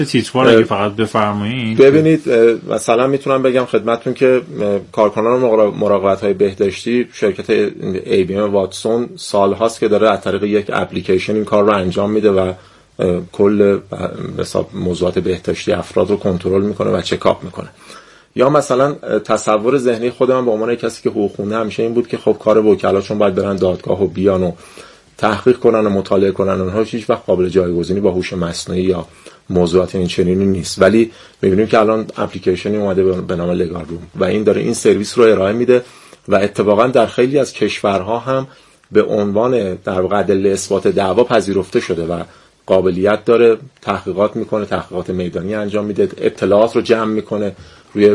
تیتروار اگه فقط بفرمایید. ببینید مثلا میتونم بگم خدمتتون که کارکنان مراقبت‌های بهداشتی شرکت ABM واتسون سال‌هاست که داره از طریق یک اپلیکیشن این کار رو انجام میده و کل حساب موضوعات بهداشتی افراد رو کنترل میکنه و چکاپ میکنه. یا مثلا تصور ذهنی خودم به عنوان کسی که حقوق خونده همیشه این بود که خب کار وکلاشون باید برن دادگاه و بیان و تحقیق کنن و مطالعه کنن، اونها هیچ وقت قابل جایگزینی با هوش مصنوعی یا موضوعات این چنینی نیست. ولی می‌بینیم که الان اپلیکیشنی اومده به نام لگال روم و این داره این سرویس رو ارائه میده و اتفاقا در خیلی از کشورها هم به عنوان در واقع ادله اثبات دعوا پذیرفته شده و قابلیت داره، تحقیقات میکنه، تحقیقات میدانی انجام میده، اطلاعات رو جمع میکنه، روی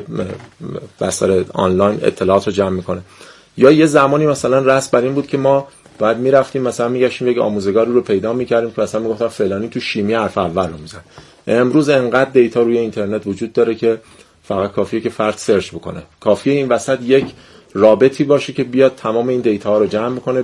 بستر آنلاین اطلاعات رو جمع میکنه. یا یه زمانی مثلا رسم بر این بود که ما بعد میرفتیم مثلا میگشتیم یک آموزگاری رو پیدا میکردیم که مثلا میگفتن فلانی تو شیمی حرف اول رو میزنه. امروز انقدر دیتا روی اینترنت وجود داره که فقط کافیه که فرد سرچ بکنه، کافیه این وسط یک رابطی باشه که بیاد تمام این دیتا ها رو جمع میکنه،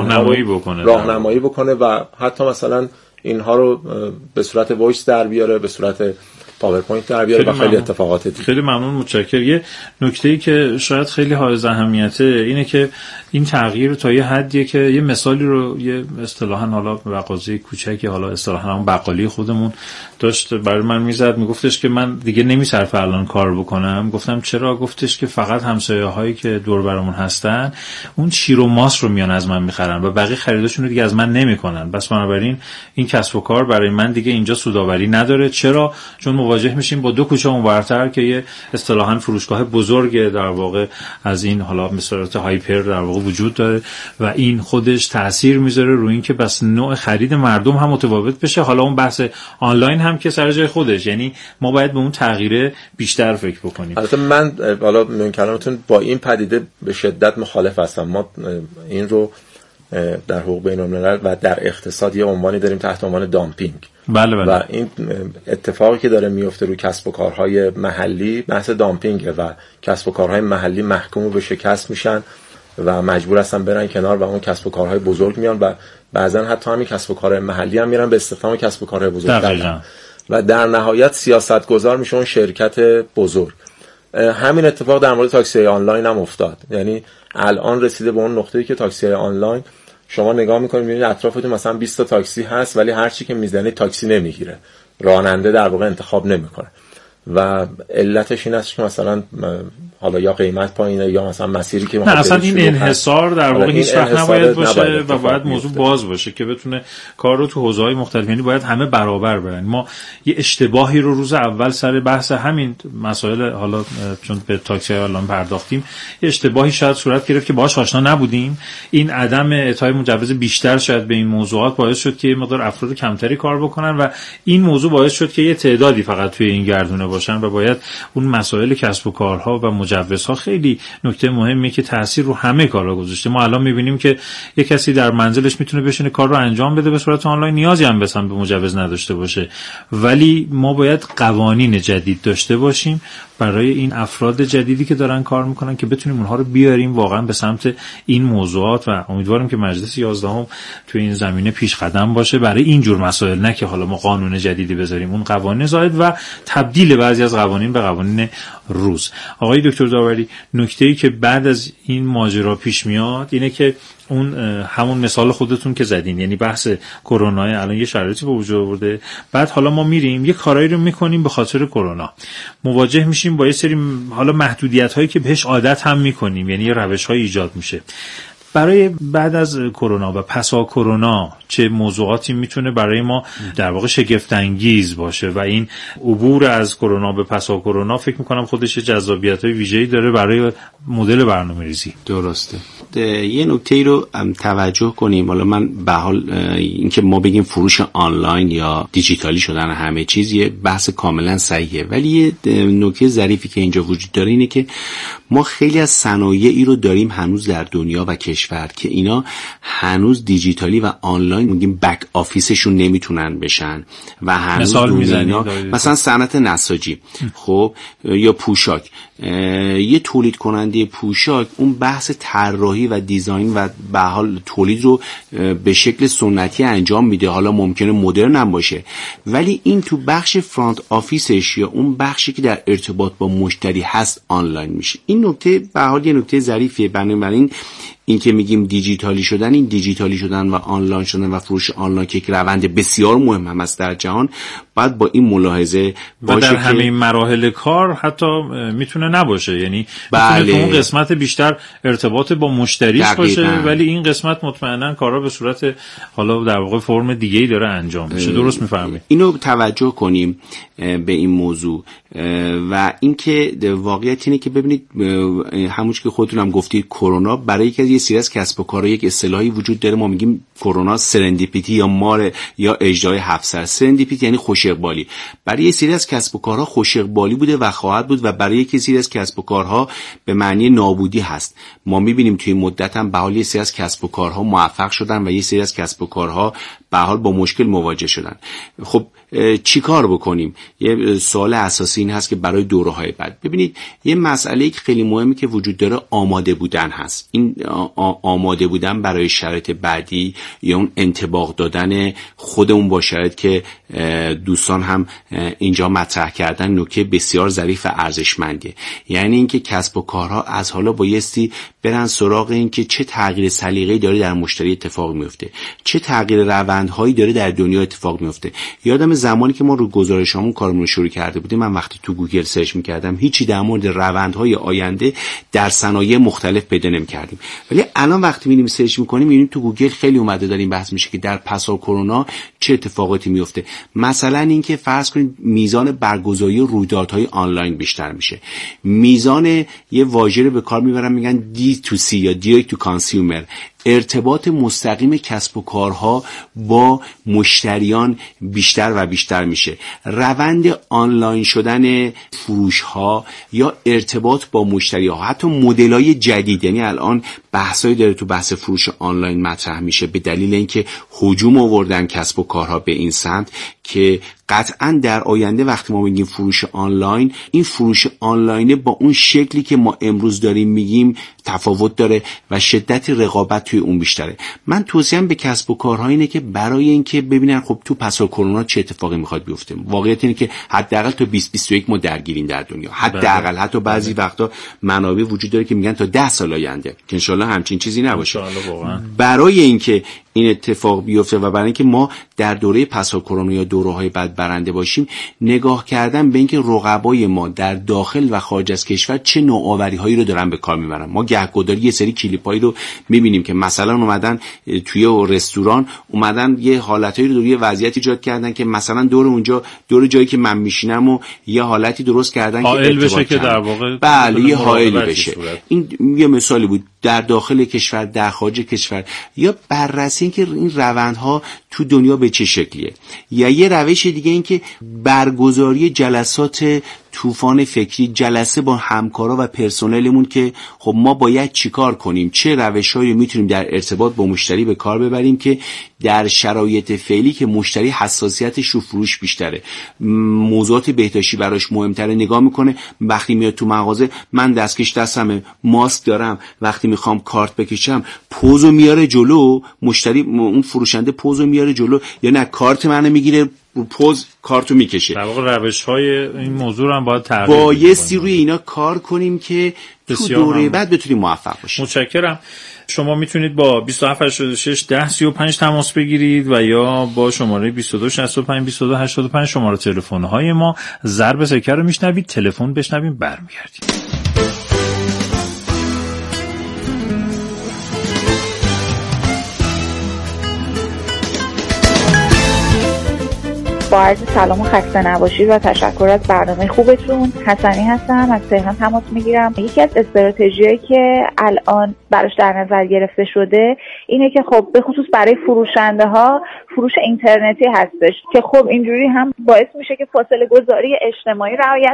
راهنمایی بکنه و حتی مثلا اینها رو به صورت وایس در بیاره، به صورت پاورپوینت در بیاره و خیلی اتفاقات دیگه. خیلی ممنون، متشکرم. یه نکته‌ای که شاید خیلی حائز اهمیته اینه که این تغییر تا یه حدیه که یه مثالی رو یه اصطلاحاً حالا بقالی کوچکی، حالا اصطلاحاً هم بقالی خودمون داشت برای من میزد، میگفتش که من دیگه نمیصرفه الان کار بکنم. گفتم چرا؟ گفتش که فقط همسایه‌هایی که دور برامون هستن اون شیر و ماست رو میان از من میخرن و بقیه خریداشون رو دیگه از من نمیکنن، بس بنابراین این کسب و کار برای من دیگه اینجا سودآوری نداره. چرا؟ چون مواجه میشیم با دو کوچه اونورتر که یه اصطلاحاً فروشگاه بزرگ در واقع از این حالا به صورت هایپر در واقع وجود داره و این خودش تأثیر میذاره روی این که بس نوع خرید مردم هم متفاوت بشه. حالا اون بحث آنلاین هم که سر جای خودش، یعنی ما باید به اون تغییر بیشتر فکر بکنیم. البته من حالا من کلامتون با این پدیده به شدت مخالف هستم. ما این رو در حقوق بین‌الملل و در اقتصاد یه عنوانی داریم تحت عنوان دامپینگ. بله. و این اتفاقی که داره میفته رو کسب و کارهای محلی بحث دامپینگه و کسب و کارهای محلی محکوم به شکست میشن و مجبور هستن برن کنار و اون کسب و کارهای بزرگ میان و بعضا حتی همین کسب و کارهای محلی هم میرن به استخدام کسب و کارهای بزرگ و در نهایت سیاستگزار میشه اون شرکت بزرگ. همین اتفاق در مورد تاکسی آنلاین هم افتاد. یعنی الان رسیده به اون نقطه‌ای که تاکسی آنلاین شما نگاه میکنید میبینید اطرافتون مثلا 20 تا تاکسی هست ولی هر چی که میزنید تاکسی نمیگیره، راننده در واقع انتخاب نمیکنه و علتش این است که مثلا حالا یا قیمت پایینه یا مثلا مسیری که نه اصلا این انحصار در واقع هیچ وقت نباید باشه و باید موضوع باز باشه که بتونه کار رو تو حوزه‌های مختلف، یعنی باید همه برابر برن. ما یه اشتباهی رو روز اول سر بحث همین مسائل حالا چون به تاکسی الان پرداختیم یه اشتباهی شاید صورت گرفت که باهاش آشنا نبودیم. این عدم اعطای مجوز بیشتر شاید به این موضوعات باعث شد که مقدار افراد کمتری کار بکنن و این موضوع باعث شد که یه تعدادی فقط توی این گردونه باشن و باید اون مسائل کسب و کارها و مجوزها خیلی نکته مهمیه که تاثیر رو همه کارا گذاشته. ما الان می‌بینیم که یک کسی در منزلش میتونه بشینه کار رو انجام بده به صورت آنلاین، نیازی هم به مجوز نداشته باشه. ولی ما باید قوانین جدید داشته باشیم برای این افراد جدیدی که دارن کار میکنن که بتونیم اونها رو بیاریم واقعا به سمت این موضوعات و امیدوارم که مجلس 11 توی این زمینه پیش قدم باشه برای این جور مسائل، نه که حالا ما قانون جدیدی بذاریم، اون قوانین زائد و تبدیل بعضی از قوانین به قوانین روز. آقای دکتر داوری، نکته‌ای که بعد از این ماجرا پیش میاد اینه که اون همون مثال خودتون که زدین، یعنی بحث کرونا الان یه شرایطی به وجود آورده، بعد حالا ما میریم یه کارایی رو میکنیم به خاطر کرونا، مواجه میشیم با یه سری حالا محدودیت‌هایی که بهش عادت هم میکنیم، یعنی روش‌های ایجاد میشه. برای بعد از کرونا و پسا کرونا چه موضوعاتی میتونه برای ما در واقع شگفت انگیز باشه و این عبور از کرونا به پسا کرونا فکر میکنم خودش جذابیت‌های ویژه‌ای داره برای مدل برنامه‌ریزی. درسته. یه نکته‌ای رو توجه کنیم. حالا من به حال اینکه ما بگیم فروش آنلاین یا دیجیتالی شدن همه چیز یه بحث کاملا صحیحه، ولی یه نکته ظریفی که اینجا وجود داره اینه که ما خیلی از صنایعی رو داریم هنوز در دنیا و کشور که اینا هنوز دیجیتالی و آنلاین میگیم بک آفیسشون نمیتونن بشن و هنوز اینا مثلا صنعت نساجی خب یا پوشاک، یه تولید کننده پوشاک اون بحث طراحی و دیزاین و به حال تولید رو به شکل سنتی انجام میده، حالا ممکنه مدرن هم باشه، ولی این تو بخش فرانت آفیسش یا اون بخشی که در ارتباط با مشتری هست آنلاین میشه. این نکته به حال یه نکته ظریفیه. بنابراین این که میگیم دیجیتالی شدن، این دیجیتالی شدن و آنلاین شدن و فروش آنلاین که یک روند بسیار مهم هم است در جهان، باید با این ملاحظه باشه و در همه مراحل کار حتی میتونه نباشه، یعنی بله. میتونه اون قسمت بیشتر ارتباط با مشتریش باشه، ولی این قسمت مطمئنا کارا به صورت حالا در واقع فرم دیگه‌ای داره انجام میشه. درست میفهمید؟ اینو توجه کنیم به این موضوع و اینکه واقعیت اینه که ببینید همونش که خودتون هم گفتید کرونا برای یکی از سری از کسب و کارها یک اصطلاحی وجود داره، ما میگیم کرونا سرندیپیتی یا مار یا اژدهای 7 سر. سرندیپیتی یعنی خوش اقبالی. برای یه سری از کسب و کارها خوش اقبالی بوده و خواهد بود و برای یک سری از کسب و کارها به معنی نابودی هست. ما میبینیم توی مدت هم به حال یه سری از کسب و کارها موفق شدن و یه سری از کسب و کارها به حال با مشکل مواجه شدن. خب چی کار بکنیم؟ یه سوال اساسی این هست که برای دوره‌های بعد ببینید یه مسئله که خیلی مهمی که وجود داره آماده بودن هست. این آماده بودن برای شرایط بعدی یا اون انطباق دادن خودمون با شرایط که دوستان هم اینجا مطرح کردن نکته بسیار ظریف و ارزشمنده. یعنی اینکه کسب و کارها از حالا بایستی برن سراغ این که چه تغییر سلیقه‌ای داره در مشتری اتفاق میفته، چه تغییر روندهایی داره در دنیا اتفاق میفته. یادم زمانی که ما رو گزارشامون کارمون رو شروع کرده بودیم، من وقتی تو گوگل سرچ می‌کردم هیچی در مورد روندهای آینده در صنایع مختلف پیدا نمی‌کردیم، ولی الان وقتی می‌ریم سرچ می‌کنیم می‌بینیم تو گوگل خیلی اومده داره این بحث میشه که در پس از کرونا چه اتفاقاتی میفته. مثلا اینکه فرض کنید میزان برگزاری رویدادهای آنلاین بیشتر میشه، میزان یه واژه رو به کار میبرن میگن D2C یا Direct to Consumer، ارتباط مستقیم کسب و کارها با مشتریان بیشتر و بیشتر میشه. روند آنلاین شدن فروش ها یا ارتباط با مشتری ها، حتی مدل های جدید، یعنی الان بحثایی داره تو بحث فروش آنلاین مطرح میشه به دلیل اینکه هجوم آوردن کسب و کارها به این سمت که قطعا در آینده وقتی ما میگیم فروش آنلاین، این فروش آنلاین با اون شکلی که ما امروز داریم میگیم تفاوت داره و شدت رقابت توی اون بیشتره. من توصیه‌ام به کسب و کارها اینه که برای اینکه ببینن خب تو پس از کرونا چه اتفاقی میخواد بیفته، واقعیت اینه که حداقل تا 2021 ما درگیریم در دنیا، حداقل حتی بعضی وقتا منابع وجود داره که میگن تا 10 سال آینده، که انشالله همچین چیزی نباشه. برای اینکه این اتفاق بیفته و برای اینکه ما در دوره پس از کرونا یا دوره‌های بعد برنده باشیم، نگاه کردن به اینکه رقبای ما در داخل و خارج از کشور چه نوآوری‌هایی رو دارن به کار میبرن. ما گهگداری یه سری کلیپایی رو میبینیم که مثلا اومدن توی رستوران اومدن یه حالتایی رو یه وضعیتی ایجاد کردن که مثلا دور اونجا دور جایی که من میشینم و یه حالتی درست کردن که حائل بشه که در واقع بله یه حائلی بشه. این یه مثالی بود در داخل کشور، در خارج کشور، یا بررسی این که این روندها تو دنیا به چه شکلیه. یا یه روش دیگه این که برگزاری جلسات طوفان فکری، جلسه با همکارا و پرسنلمون که خب ما باید چیکار کنیم، چه روش‌هایی میتونیم در ارتباط با مشتری به کار ببریم که در شرایط فعلی که مشتری حساسیتش رو فروش بیشتره، موضوعات بهداشتی براش مهمتره، نگاه میکنه وقتی میاد تو مغازه من دستکش دستمه، ماسک دارم، وقتی میخوام کارت بکشم پوزو میاره جلو، مشتری اون فروشنده پوزو میاره جلو یا نه کارت منو میگیره پوز کارتو میکشه. در واقع روش‌های این موضوع هم باید تغییر بدیم. بایستی روی اینا کار کنیم که تو دوره بعد بتونیم موفق باشیم. متشکرم. شما میتونید با 2786 1035 تماس بگیرید و یا با شماره 2265 2285 شماره تلفن‌های ما ضرب سکه رو میشنوید، تلفن بشنویم برمیگردیم. با عرض سلام و خسته نباشید و تشکر از برنامه خوبتون. حسنی هستم، از تهران تماس میگیرم. یکی از استراتژیایی که الان براش در نظر گرفته شده اینه که خب به خصوص برای فروشنده ها فروش اینترنتی هستش که خب اینجوری هم باعث میشه که فاصله گذاری اجتماعی رعایت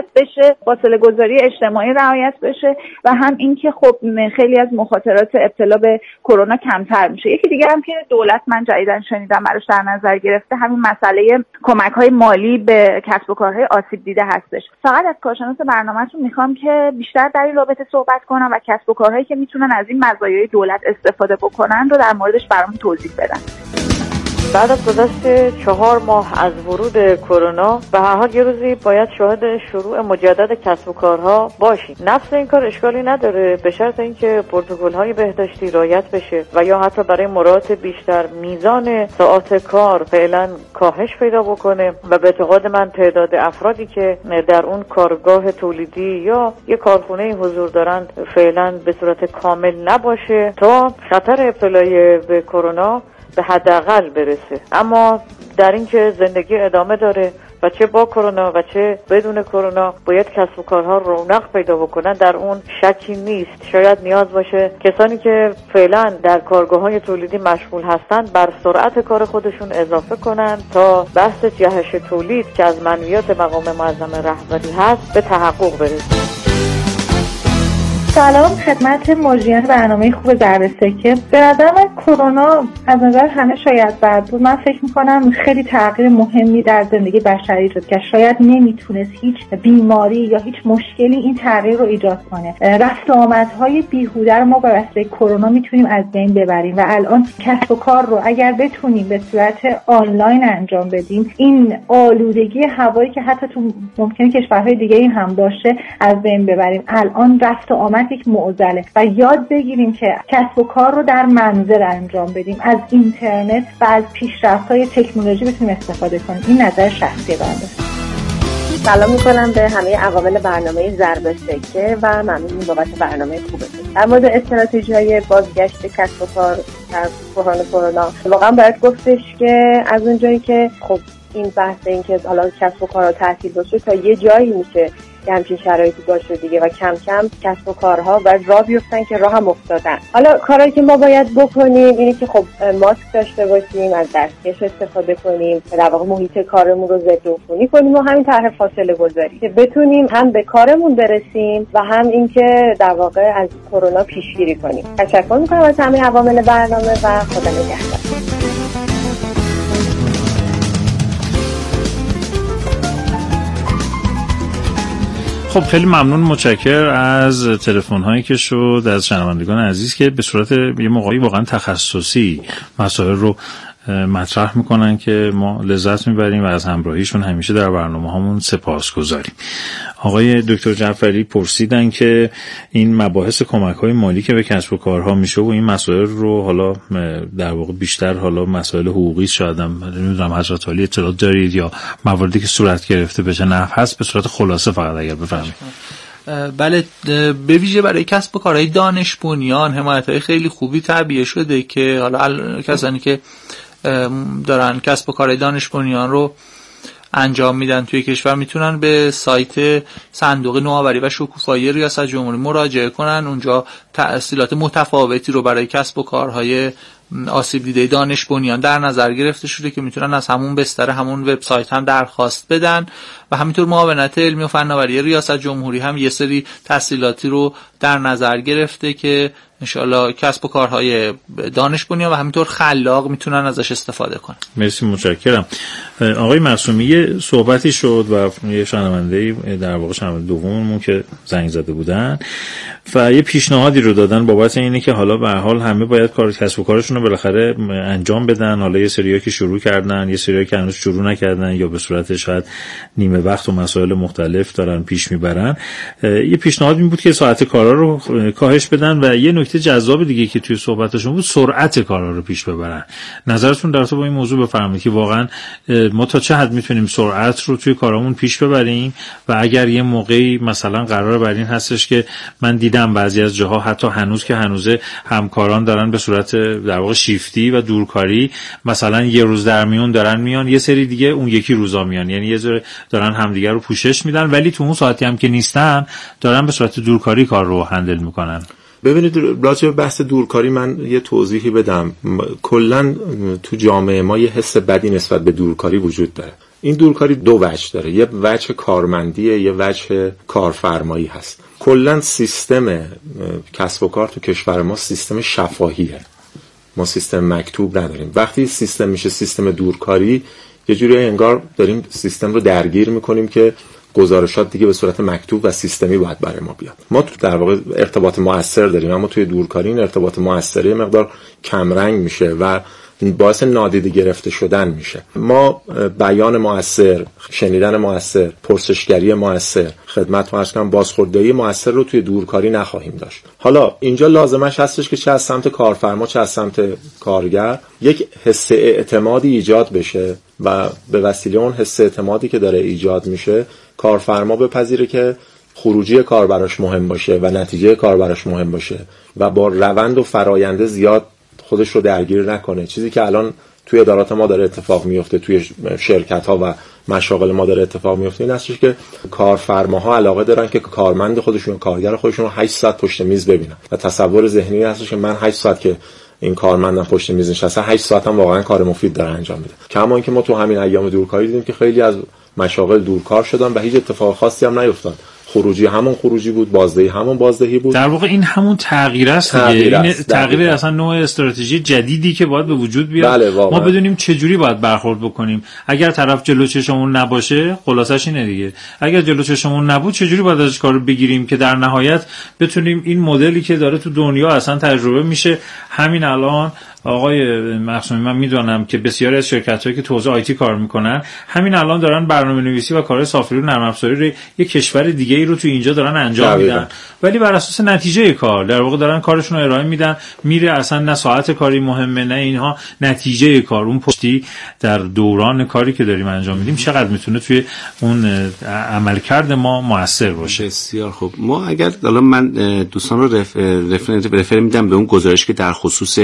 بشه و هم اینکه خب خیلی از مخاطرات ابتلا به کرونا کمتر میشه. یکی دیگه هم که دولت من جدیداً شنیدم براش در نظر گرفته همین مسئله کمک‌های مالی به کسب و کارهای آسیب دیده هستش. فقط از کارشناس برنامه‌تون میخوام که بیشتر در این رابطه صحبت کنم و کسب و کارهایی که میتونن از این مزایای دولت استفاده بکنن رو در موردش برامون توضیح بدن. بعد از گذشت 4 ماه از ورود کرونا به هر حال یه روزی باید شاهد شروع مجدد کسب و کارها باشیم. نفس این کار اشکالی نداره به شرط اینکه پروتکل‌های بهداشتی رعایت بشه و یا حتی برای مراعات بیشتر میزان ساعات کار فعلا کاهش پیدا بکنه و به اعتقاد من تعداد افرادی که در اون کارگاه تولیدی یا یه کارخونه حضور دارند فعلا به صورت کامل نباشه تا خطر ابتلای به کرونا به حداقل برسه. اما در این که زندگی ادامه داره و چه با کرونا و چه بدون کرونا باید کسب و کارها رونق پیدا بکنن، در اون شکی نیست. شاید نیاز باشه کسانی که فعلا در کارگاه‌های تولیدی مشغول هستند بر سرعت کار خودشون اضافه کنن تا بحث جهش تولید که از منویات مقام معظم رهبری هست به تحقق برسه. سلام خدمت مجریان برنامه خوب ضرب سکه. به نظر من کرونا از نظر همه شاید بد بود. من فکر میکنم خیلی تغییر مهمی در زندگی بشری شد که شاید نمیتونست هیچ بیماری یا هیچ مشکلی این تغییر رو ایجاد کنه. رفت و آمدهای بیهوده رو ما با واسطه کرونا میتونیم از بین ببریم و الان کسب و کار رو اگر بتونیم به صورت آنلاین انجام بدیم این آلودگی هوایی که حتی تو ممکنه کشورهای دیگه این هم باشه از بین ببریم. الان رفت و آمد یک معضله و یاد بگیریم که کسب و کار رو در منزل انجام بدیم، از اینترنت و از پیشرفت‌های تکنولوژی بتونیم استفاده کنیم. این نظر شخصی بنده. سلام میکنم به همه عوامل برنامه ضرب سکه و ممنون بابت برنامه خوبتون. در مورد استراتژی‌های بازگشت کسب و کار در بحران کرونا واقعا باید گفتش که از اونجایی که خب این بحث این که حالا کسب و کارها تعطیل باشه تا یه جایی میشه که همچین شرایطی باشه دیگه و کم کم کسب و کارها باید راه بیفتن که راه هم افتادن. حالا کارهایی که ما باید بکنیم اینه که خب ماسک داشته باشیم، از دستکش استفاده کنیم، در واقع محیط کارمون رو ضد عفونی کنیم و همین طرح فاصله گذاری که بتونیم هم به کارمون برسیم و هم اینکه در واقع از کرونا پیشگیری کنیم. تشکر می‌کنم از همه عوامل برنامه و خدا نگهدار. خب خیلی ممنون، متشکر از تلفن هایی که شد از شنوندگان عزیز که به صورت یه موقعی واقعا تخصصی مسائل رو مطرح میکنن که ما لذت میبریم و از همراهیشون همیشه در برنامه هامون سپاسگزاریم. آقای دکتر جعفری پرسیدن که این مباحث کمک‌های مالی که به کسب و کارها میشه و این مسائل رو حالا در واقع بیشتر حالا مسائل حقوقی شاید نمیدونم حضرت عالی اطلاعات دارید یا مواردی که صورت گرفته بشه نفع هست، به صورت خلاصه فقط اگر بفرمایید. بله، به ویژه برای کسب و کارهای دانش بنیان حمایت‌های خیلی خوبی تعبیه شده که حالا کسانی که دارن کسب و کارهای دانش بنیان رو انجام میدن توی کشور میتونن به سایت صندوق نوآوری و شکوفایی ریاست جمهوری مراجعه کنن. اونجا تسهیلات متفاوتی رو برای کسب و کارهای آسیب دیده دانش بنیان در نظر گرفته شده که میتونن از همون بستر همون وبسایت هم درخواست بدن و همینطور معاونت علمی و فناوری ریاست جمهوری هم یه سری تسهیلاتی رو در نظر گرفته که انشالله کسب و کارهای دانش بنیان و همینطور خلاق میتونن ازش استفاده کنن. مرسی، متشکرم. آقای معصومی یه صحبتی شد و یه شنونده در واقع شنونده دوممون که زنگ زده بودن و یه پیشنهادی رو دادن بابت اینه که حالا به هر حال همه باید کار کسب و کارشون رو بالاخره انجام بدن. حالا یه سری‌ها که شروع کردن، یه سری‌ها که هنوز شروع نکردن یا به صورت شاید نیمه وقت و مسائل مختلف دارن پیش میبرن. یه پیشنهاد این بود که ساعت کارا رو کاهش بدن و یه نکته جذاب دیگه که توی صحبتشون بود سرعت کارا رو پیش ببرن. نظرتون در رابطه با این موضوع بفرمایید که واقعا ما تا چه حد میتونیم سرعت رو توی کارامون پیش ببریم و اگر یه موقعی مثلا قرار بر این هستش که من دیدم بعضی از جاها حتی هنوز که هنوزه همکاران دارن به صورت در واقع شیفتی و دورکاری مثلا یه روز در میون دارن میان، یه سری دیگه اون یکی روزا میان، یعنی یه ذره دارن همدیگه رو پوشش میدن، ولی تو اون ساعتی هم که نیستن دارن به صورت دورکاری کار رو هندل میکنن. ببینید راجع به بحث دورکاری من یه توضیحی بدم. کلا تو جامعه ما یه حس بدی نسبت به دورکاری وجود داره. این دورکاری دو وجه داره، یه وجه کارمندیه، یه وجه کارفرمایی هست. کلا سیستم کسب و کار تو کشور ما سیستم شفاهیه، ما سیستم مکتوب نداریم. وقتی سیستم میشه سیستم دورکاری یه جوری انگار داریم سیستم رو درگیر میکنیم که گزارشات دیگه به صورت مکتوب و سیستمی باید برای ما بیاد. ما تو در واقع ارتباط مؤثر داریم، اما توی دورکاری این ارتباط مؤثری مقدار کمرنگ میشه و باعث نادیده گرفته شدن میشه. ما بیان مؤثر، شنیدن مؤثر، پرسشگری مؤثر، خدمت عرض کنم بازخورداری مؤثر رو توی دورکاری نخواهیم داشت. حالا اینجا لازمش هستش که چه از سمت کارفرما چه از سمت کارگر یک حس اعتمادی ایجاد بشه و به وسیله اون حس اعتمادی که داره ایجاد میشه کارفرما بپذیره که خروجی کار براش مهم باشه و نتیجه کار براش مهم باشه و با روند و فراینده زیاد خودش رو درگیر نکنه. چیزی که الان توی ادارات ما داره اتفاق میفته، توی شرکت ها و مشاغل ما داره اتفاق میفته، این هستش که کارفرماها علاقه دارن که کارمند خودشون، کارگر خودشون رو 8 ساعت پشت میز ببینن و تصور ذهنی هستش که من 8 ساعت که این کارمندم پشت میز نشسته 8 ساعت هم واقعا کار مفید داره انجام میده. کما اینکه ما تو همین ایام دورکاری دیدیم که خیلی از مشاغل دورکار شدن و هیچ اتفاق خاصی هم نیفتاد. خروجی همون خروجی بود، بازدهی همون بازدهی بود. در واقع این همون تغییر است دیگه. این تغییر اصلا نوع استراتژی جدیدی که باید به وجود بیاد. بله ما بدونیم چه جوری باید برخورد بکنیم. اگر طرف جلو چشمون نباشه، خلاصش اینه دیگه. اگر جلو چشمون نبود چه جوری باید ازش کارو بگیریم که در نهایت بتونیم این مدلی که داره تو دنیا اصلا تجربه میشه. همین الان آقای مخصومی من میدونم که بسیاری از شرکت‌هایی که تو حوزه آیتی کار میکنن همین الان دارن برنامه‌نویسی و کار سافرور نرم افزاری رو یک کشور دیگه ای رو تو اینجا دارن انجام میدن، ولی بر اساس نتیجه کار در واقع دارن کارشون رو ارائه میدن. میره اصلا نه ساعت کاری مهمه نه اینها، نتیجه کار، اون پشتی در دوران کاری که داریم انجام میدیم چقدر میتونه توی اون عملکرد ما موثر باشه. بسیار خوب. ما اگر حالا من دوستان رو رفر میدم به اون گزارش که در خصوص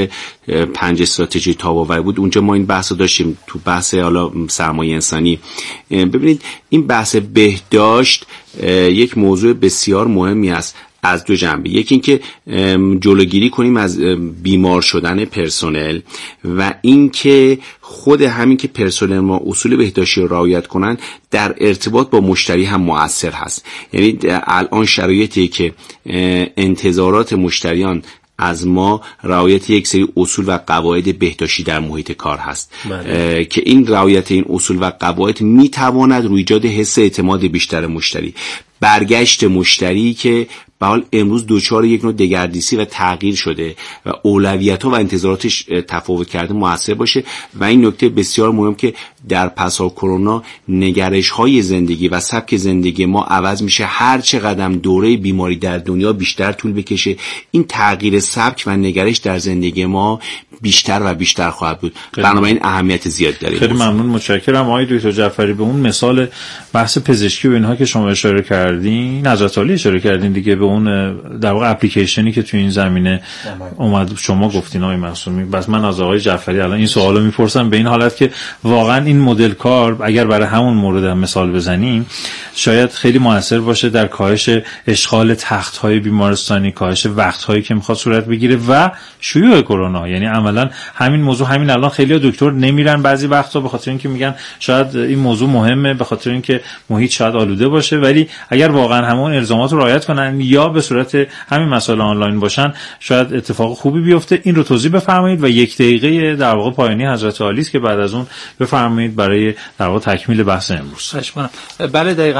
5 استراتژی تاب‌آور بود، اونجا ما این بحث رو داشتیم تو بحث حالا سرمایه انسانی. ببینید این بحث بهداشت یک موضوع بسیار مهمی است از دو جنبه. یکی اینکه جلوگیری کنیم از بیمار شدن پرسنل و اینکه خود همین که پرسنل ما اصول بهداشتی رو رعایت کنن در ارتباط با مشتری هم مؤثر هست. یعنی الان شرایطی که انتظارات مشتریان از ما رعایت یک سری اصول و قواعد بهداشتی در محیط کار هست که این رعایت این اصول و قواعد میتواند روی ایجاد حس اعتماد بیشتر مشتری، برگشت مشتری که به حال امروز دوچار یک نوع دگردیسی و تغییر شده و اولویت‌ها و انتظاراتش تفاوت کرده موثر باشه. و این نکته بسیار مهم که در پسا کرونا نگرش‌های زندگی و سبک زندگی ما عوض میشه، هر چقدر دوره بیماری در دنیا بیشتر طول بکشه این تغییر سبک و نگرش در زندگی ما بیشتر و بیشتر خواهد بود. بنابراین اهمیت زیاد داره. خیلی ممنون، متشکرم آقای دکتر جعفری. به اون مثال بحث پزشکی و اینها که شما اشاره کردین، حضرت علی اشاره کردین دیگه، به اون در واقع اپلیکیشنی که تو این زمینه اومد شما گفتین آقای معصومی. بس من از آقای جعفری الان این سوالو میپرسم به این حالت که واقعا این مدل کار اگر برای همون مورد هم مثال بزنیم شاید خیلی موثر باشه در کاهش اشغال تخت‌های بیمارستانی، کاهش وقت‌هایی که میخواد صورت بگیره و شیوع کرونا. یعنی عملاً همین موضوع همین الان خیلی‌ها دکتر نمیرن بعضی وقتا به خاطر اینکه میگن شاید این موضوع مهمه، به خاطر اینکه محیط شاید آلوده باشه، ولی اگر واقعا همون الزامات رو رعایت کنن یا به صورت همین مسائل آنلاین باشن شاید اتفاق خوبی بیفته. این رو توضیح بفرمایید و 1 دقیقه در واقع پایانی حضرت علی است که بعد از اون بفرمایید برای در واقع تکمیل بحث امروز. بله دقیقاً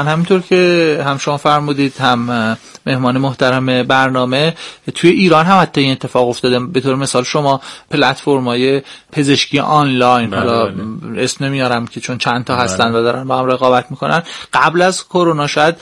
همینطور که هم شما فرمودید هم مهمان محترم برنامه، توی ایران هم حتی این اتفاق افتاده. به طور مثال شما پلتفرم‌های پزشکی آنلاین، حالا اسم نمیارم که چون چند تا هستن و دارن با هم رقابت میکنن، قبل از کرونا شاید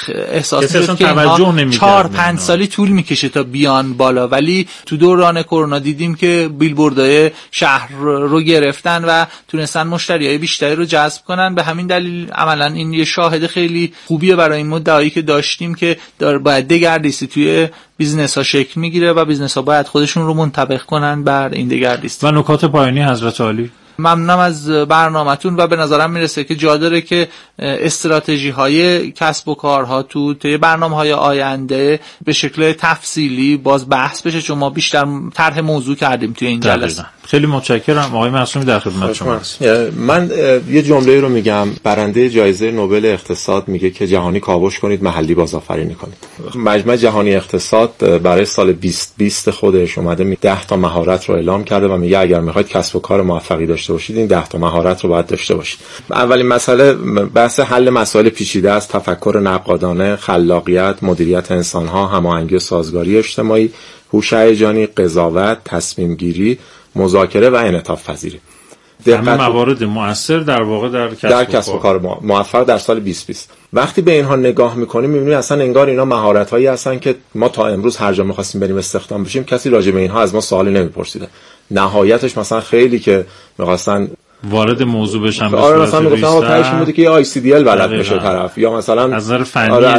احساس می‌شد که 4-5 سالی طول میکشه تا بیان بالا، ولی تو دوران کرونا دیدیم که بیلبوردهای شهر رو گرفتن و تونستن مشتریای بیشتری رو جذب کنن. به همین دلیل عملاً این یه شاهد خیلی خوبیه برای این مدعی که داشتیم که باید دگردیستی توی بیزنس ها شکل میگیره و بیزنس ها باید خودشون رو منطبق کنن بر این دگردیستی. و نکات پایانی حضرت عالی. ممنونم از برنامه‌تون و به نظرم میرسه که جا داره که استراتژی های کسب و کارها تو برنامه‌های آینده به شکل تفصیلی باز بحث بشه، چون ما بیشتر طرح موضوع کردیم توی این جلسه. خیلی متشکرم آقای معصومی، در خدمت شما. من یه جمله رو میگم، برنده جایزه نوبل اقتصاد میگه که جهانی کاوش کنید، محلی بازآفرینی کنید. مجمع جهانی اقتصاد برای سال 2020 خودش اومده 10 تا مهارت رو اعلام کرده و میگه اگر میخواید کسب و کار موفقی داشته باشید این 10 تا مهارت رو باید داشته باشید. اولین مسئله بحث حل مسائل پیچیده است، تفکر نقادانه، خلاقیت، مدیریت انسان‌ها، هماهنگی و سازگاری اجتماعی، هوش هیجانی، قضاوت، تصمیم گیری، مذاکره و انعطاف پذیری. همه موارد مؤثر در واقع در کسب و کار موفق در سال 2020. وقتی به اینها نگاه میکنیم میبینیم اصلا انگار اینا مهارت‌هایی هستن که ما تا امروز هر جا می‌خواستیم بریم استخدام بشیم کسی راجع به اینها از ما سوالی نمی‌پرسیده. نهایتش مثلا خیلی که می‌خواستن وارد موضوع بشن، مثلا میگفتن تاش این بوده که یه ICDL بلد بشه طرف، یا مثلا از نظر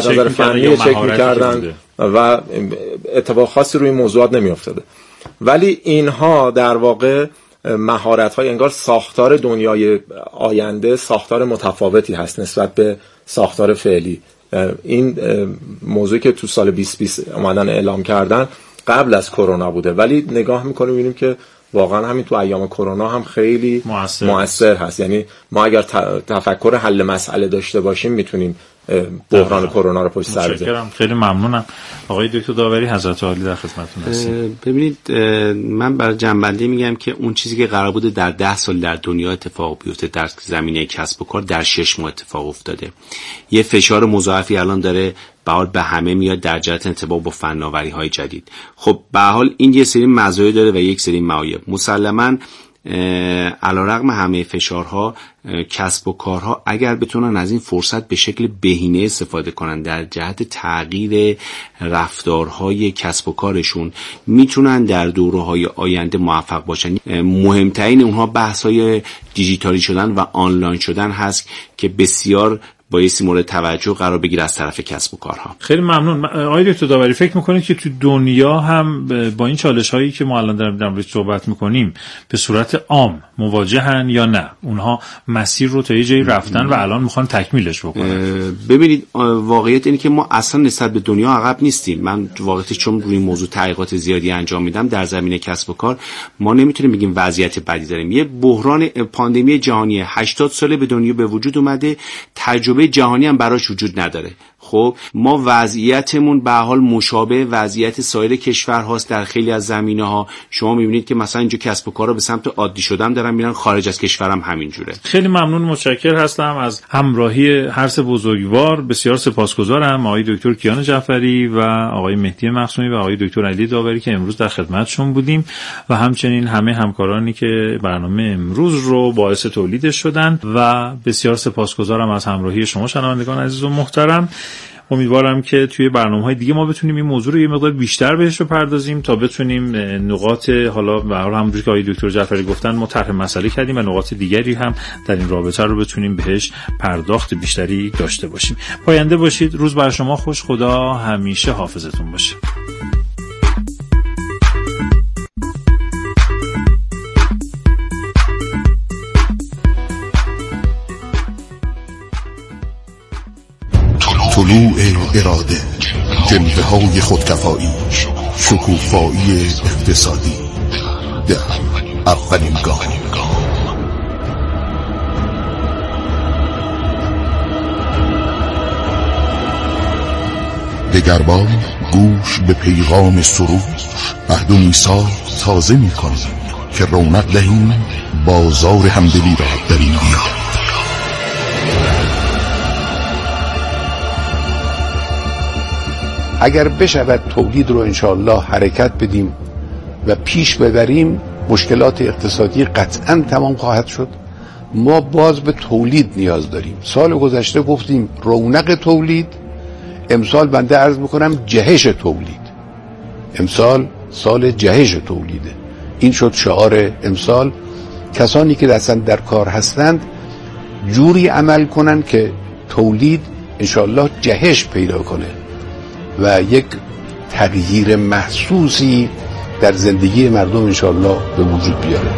فنی چک می‌کردن و اتفاق خاصی روی موضوعات نمی‌افتاده. ولی اینها در واقع مهارت‌های انگار ساختار دنیای آینده ساختار متفاوتی هست نسبت به ساختار فعلی. این موضوعی که تو سال 2020 اومدن اعلام کردن قبل از کرونا بوده، ولی نگاه می‌کنیم می‌بینیم که واقعا همین تو ایام کرونا هم خیلی مؤثر هست. یعنی ما اگر تفکر حل مسئله داشته باشیم میتونیم بحران کرونا رو پشت سر بذاریم. خیلی ممنونم. آقای دکتر داوری، حضرت عالی، در خدمتتون هستم. ببینید من برای جنبندی میگم که اون چیزی که قرار بوده در 10 سال در دنیا اتفاق بیفته در زمینه کسب و کار در 6 ماه اتفاق افتاده. یه فشار مضاعفی الان داره به همه میاد در جهت انتباه با فناوری‌های جدید. خب به هر حال این یه سری مزایا داره و یک سری معایب. مسلماً علیرغم همه فشارها کسب و کارها اگر بتونن از این فرصت به شکل بهینه استفاده کنن در جهت تغییر رفتارهای کسب و کارشون میتونن در دوره‌های آینده موفق باشن. مهمترین اونها بحث‌های دیجیتالی شدن و آنلاین شدن هست که بسیار بایستی مورد توجه قرار بگیره از طرف کسب و کارها. خیلی ممنون. آقای دکتر داوری، فکر میکنید که تو دنیا هم با این چالش هایی که ما الان در موردش صحبت میکنیم به صورت عام مواجهن یا نه؟ اونها مسیر رو تا یه جایی رفتن و الان میخوان تکمیلش بکنن؟ ببینید واقعیت اینه که ما اصلا نسبت به دنیا عقب نیستیم. من واقعیتش چون روی این موضوع تحقیقات زیادی انجام میدم در زمینه کسب و کار، ما نمیتونیم بگیم وضعیت بدی داریم. یه بحران پاندمی جهانی 80 ساله به دنیا به وجود اومده، تجربه جهانی هم براش وجود نداره. خب ما وضعیتمون به حال مشابه وضعیت سایر کشورهاست در خیلی از زمینه‌ها. شما می‌بینید که مثلا اینجا کسب و کارا به سمت عادی شدن دارن میرن، خارج از کشورم همینجوره. خیلی ممنون، متشکر هستم از همراهی هر سه بزرگوار. بسیار سپاسگزارم آقای دکتر کیان جعفری و آقای مهدی مخزومی و آقای دکتر علی داوری که امروز در خدمتشون بودیم و همچنین همه همکارانی که برنامه امروز رو باعث تولیدش شدن و بسیار سپاسگزارم از همراهی شما شنوندگان عزیز و محترم. امیدوارم که توی برنامه‌های دیگه ما بتونیم این موضوع رو یه مقدار بیشتر بهش بپردازیم تا بتونیم نقاط، حالا به هر حال همونجوری که آقای دکتر جعفری گفتن ما طرح مسئله کردیم و نقاط دیگری هم در این رابطه رو بتونیم بهش پرداخت بیشتری داشته باشیم. پاینده باشید. روز بر شما خوش. خدا همیشه حافظتون باشه. طلوع اراده، جنبه‌های خودکفایی، شکوفایی اقتصادی، در اولین گام. دگربار گوش به پیغام سرود، عهد و میثاق تازه می‌کنیم که رونق دهیم بازار همدلی را در این دیار. اگر بشود تولید رو انشاءالله حرکت بدیم و پیش ببریم، مشکلات اقتصادی قطعا تمام خواهد شد. ما باز به تولید نیاز داریم. سال گذشته گفتیم رونق تولید، امسال بنده عرض میکنم جهش تولید. امسال سال جهش تولیده. این شد شعار امسال. کسانی که دستن در کار هستند جوری عمل کنن که تولید انشاءالله جهش پیدا کنه و یک تغییر محسوسی در زندگی مردم انشاءالله به وجود بیاره.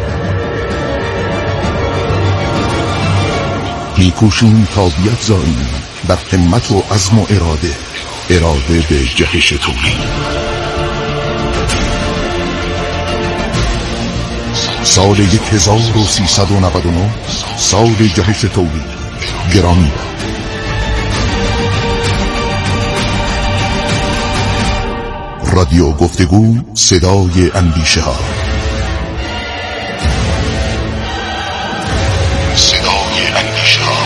میکوشیم تا بیفزاییم بر همت و عزم و اراده به جهش تولید. سال 1399 سال جهش تولید. گرامی رادیو گفتگو، صدای اندیشه ها. صدای اندیشه ها.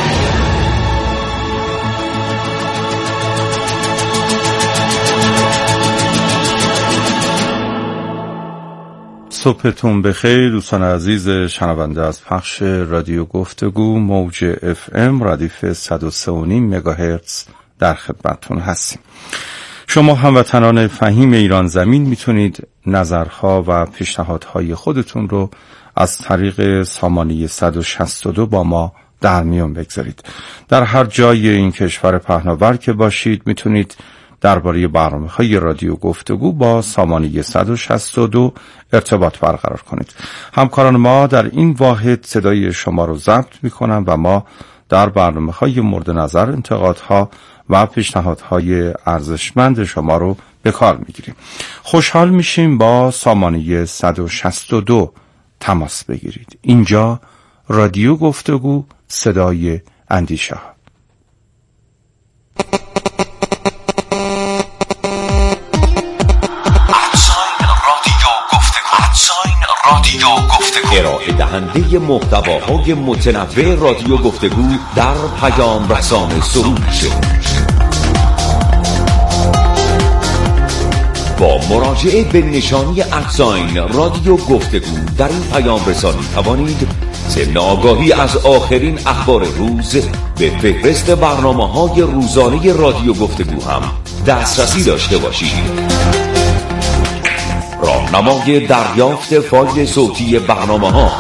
صبحتون بخیر دوستان عزیز شنونده از پخش رادیو گفتگو موج FM ردیف 103.5 مگاهرتز در خدمتتون هستیم. شما هموطنان فهیم ایران زمین میتونید نظرها و پیشنهادهای خودتون رو از طریق سامانه 162 با ما در میون بگذارید. در هر جای این کشور پهناور که باشید میتونید درباره برنامه‌های رادیو گفتگو با سامانه 162 ارتباط برقرار کنید. همکاران ما در این واحد صدای شما رو ضبط میکنن و ما در برنامه‌های مورد نظر انتقادها و پیشنهادهای ارزشمند شما رو به کار میگیریم. خوشحال میشیم با سامانه 162 تماس بگیرید. اینجا رادیو گفتگو، صدای اندیشه ها. ارائه دهنده محتواهای متنوع رادیو گفتگو در پیام رسان سروش. با مراجعه به نشانی ادساین رادیو گفتگو در این پیام رسانی توانید ضمن آگاهی از آخرین اخبار روز به فهرست برنامه‌های روزانه رادیو گفتگو هم دسترسی داشته باشید. راهنمای دریافت فایل صوتی برنامه‌ها،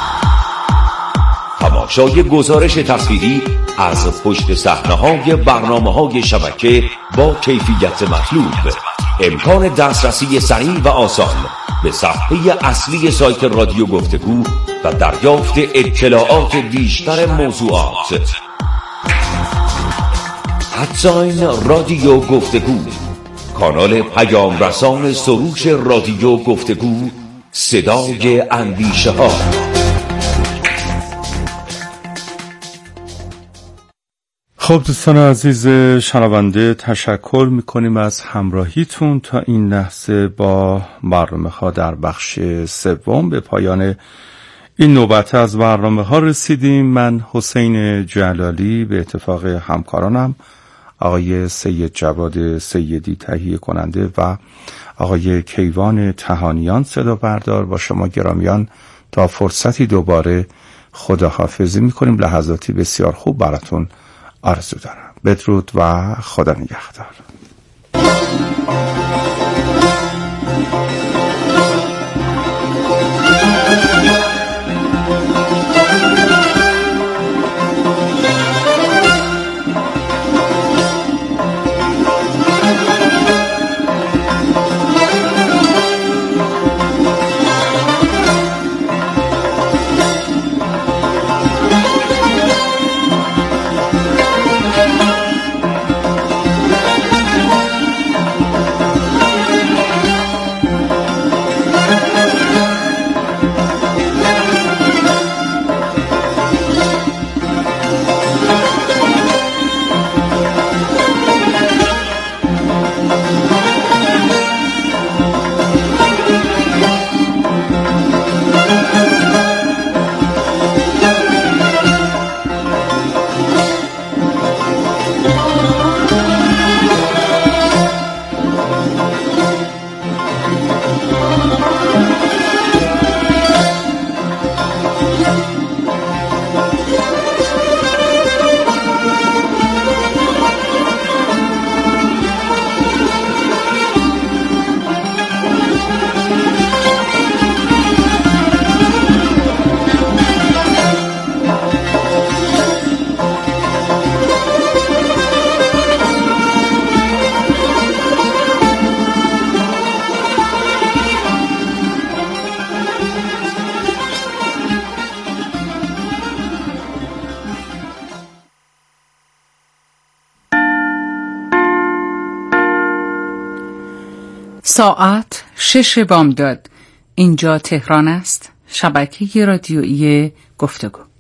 تماشای گزارش تصویری از پشت صحنه‌های برنامه‌های شبکه با کیفیت مطلوب، امکان دسترسی سریع و آسان به صفحه اصلی سایت رادیو گفتگو و دریافت اطلاعات بیشتر موضوعات. ادساین رادیو گفتگو، کانال پیام رسان سروش رادیو گفتگو، صدای اندیشه ها. خب دوستان عزیز شنونده، تشکر میکنیم از همراهیتون. تا این لحظه با برنامه ها در بخش سوم به پایان این نوبت از برنامه ها رسیدیم. من حسین جلالی به اتفاق همکارانم آقای سید جواد سیدی تهیه کننده و آقای کیوان تهانیان صدا بردار با شما گرامیان تا فرصتی دوباره خداحافظی میکنیم. لحظاتی بسیار خوب براتون آرزو دارم. بدرود و خدا نگهدار. ساعت 6 بامداد. اینجا تهران است. شبکه رادیویی گفتگو.